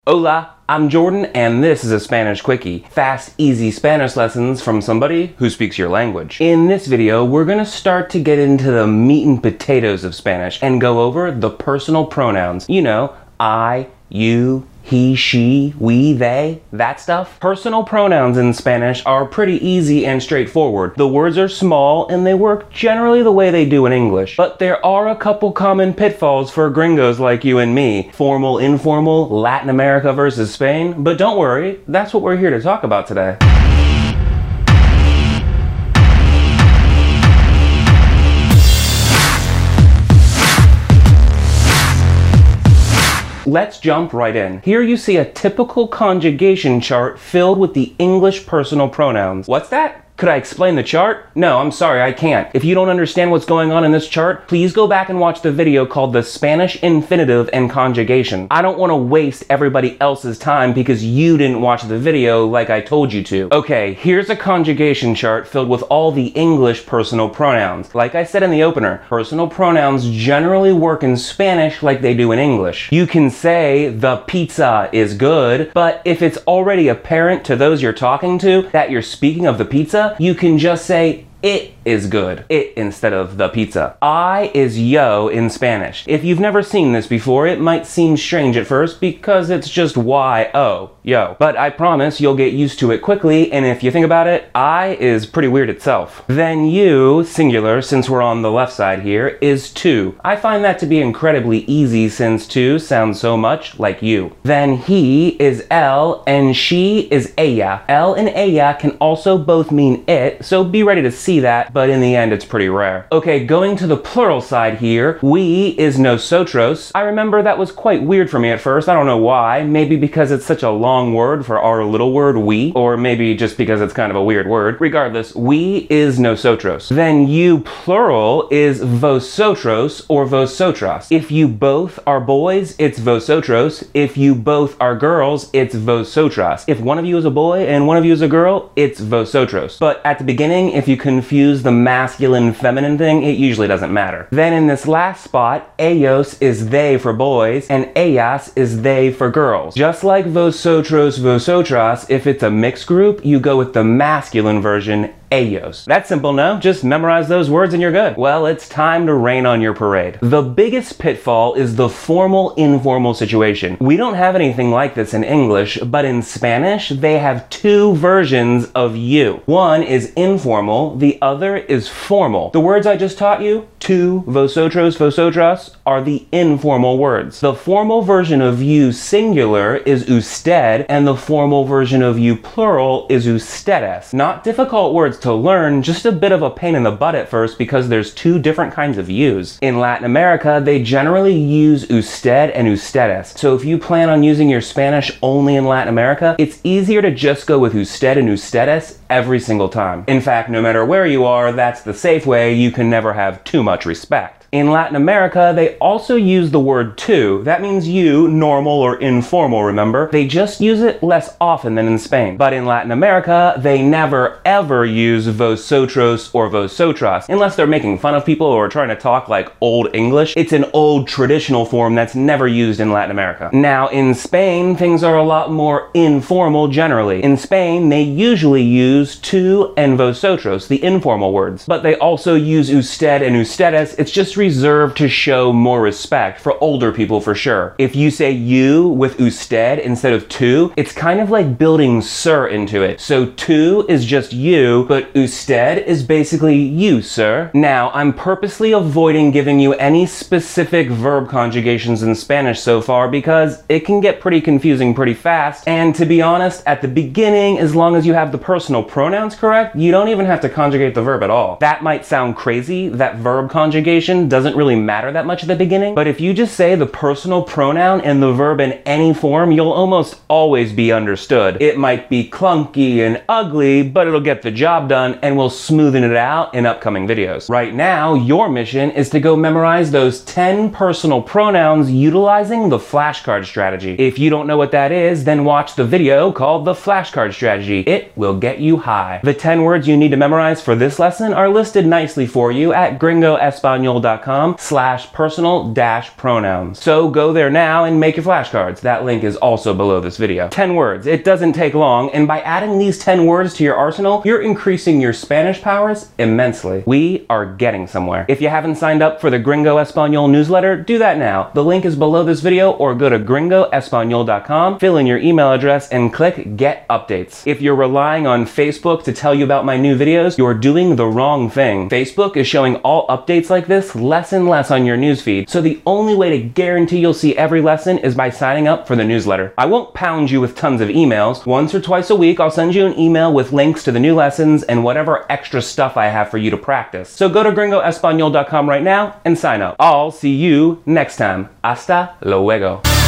Hola, I'm Jordan, and this is a Spanish Quickie. Fast, easy Spanish lessons from somebody who speaks your language. In this video, we're gonna start to get into the meat and potatoes of Spanish and go over the personal pronouns. You know, I, you, he, she, we, they, that stuff. Personal pronouns in Spanish are pretty easy and straightforward. The words are small and they work generally the way they do in English. But there are a couple common pitfalls for gringos like you and me. Formal, informal, Latin America versus Spain. But don't worry, that's what we're here to talk about today. Let's jump right in. Here you see a typical conjugation chart filled with the English personal pronouns. What's that? Could I explain the chart? No, I'm sorry, I can't. If you don't understand what's going on in this chart, please go back and watch the video called The Spanish Infinitive and Conjugation. I don't want to waste everybody else's time because you didn't watch the video like I told you to. Okay, here's a conjugation chart filled with all the English personal pronouns. Like I said in the opener, personal pronouns generally work in Spanish like they do in English. You can say the pizza is good, but if it's already apparent to those you're talking to that you're speaking of the pizza, you can just say it is good. It instead of the pizza. I is yo in Spanish. If you've never seen this before, it might seem strange at first because it's just Y-O, yo. But I promise you'll get used to it quickly, and if you think about it, I is pretty weird itself. Then you, singular, since we're on the left side here, is two. I find that to be incredibly easy since two sounds so much like you. Then he is él and she is ella. Él and ella can also both mean it, so be ready to see that, but in the end it's pretty rare. Okay, going to the plural side here, we is nosotros. I remember that was quite weird for me at first. I don't know why. Maybe because it's such a long word for our little word we, or maybe just because it's kind of a weird word. Regardless, we is nosotros. Then you plural is vosotros or vosotras. If you both are boys, it's vosotros. If you both are girls, it's vosotras. If one of you is a boy and one of you is a girl, it's vosotros. But at the beginning, if you confuse the masculine feminine thing, it usually doesn't matter. Then in this last spot, ellos is they for boys and ellas is they for girls. Just like vosotros, vosotras, if it's a mixed group, you go with the masculine version, ellos. That's simple, no? Just memorize those words and you're good. Well, it's time to rain on your parade. The biggest pitfall is the formal-informal situation. We don't have anything like this in English, but in Spanish, they have two versions of you. One is informal, the other is formal. The words I just taught you, tú, vosotros, vosotras, are the informal words. The formal version of you singular is usted, and the formal version of you plural is ustedes. Not difficult words to learn, just a bit of a pain in the butt at first because there's two different kinds of yous. In Latin America, they generally use usted and ustedes. So if you plan on using your Spanish only in Latin America, it's easier to just go with usted and ustedes every single time. In fact, no matter where you are, that's the safe way. You can never have too much respect. In Latin America, they also use the word tú. That means you, normal or informal, remember? They just use it less often than in Spain. But in Latin America, they never ever use vosotros or vosotras, unless they're making fun of people or trying to talk like old English. It's an old traditional form that's never used in Latin America. Now, in Spain, things are a lot more informal generally. In Spain, they usually use tú and vosotros, the informal words. But they also use usted and ustedes. It's just reserved to show more respect for older people for sure. If you say you with usted instead of tú, it's kind of like building sir into it. So tú is just you, but usted is basically you, sir. Now, I'm purposely avoiding giving you any specific verb conjugations in Spanish so far because it can get pretty confusing pretty fast. And to be honest, at the beginning, as long as you have the personal pronouns correct, you don't even have to conjugate the verb at all. That might sound crazy, that verb conjugation doesn't really matter that much at the beginning, but if you just say the personal pronoun and the verb in any form, you'll almost always be understood. It might be clunky and ugly, but it'll get the job done and we'll smoothen it out in upcoming videos. Right now, your mission is to go memorize those 10 personal pronouns utilizing the flashcard strategy. If you don't know what that is, then watch the video called the flashcard strategy. It will get you high. The 10 words you need to memorize for this lesson are listed nicely for you at gringoespanol.com. gringoespanol.com/personal-pronouns. So go there now and make your flashcards. That link is also below this video. 10 words. It doesn't take long, and by adding these 10 words to your arsenal, you're increasing your Spanish powers immensely. We are getting somewhere. If you haven't signed up for the Gringo Espanol newsletter, do that now. The link is below this video, or go to gringoespanol.com, fill in your email address, and click Get Updates. If you're relying on Facebook to tell you about my new videos, you're doing the wrong thing. Facebook is showing all updates like this less and less on your newsfeed, so the only way to guarantee you'll see every lesson is by signing up for the newsletter. I won't pound you with tons of emails. Once or twice a week, I'll send you an email with links to the new lessons and whatever extra stuff I have for you to practice. So go to gringoespanol.com right now and sign up. I'll see you next time. Hasta luego.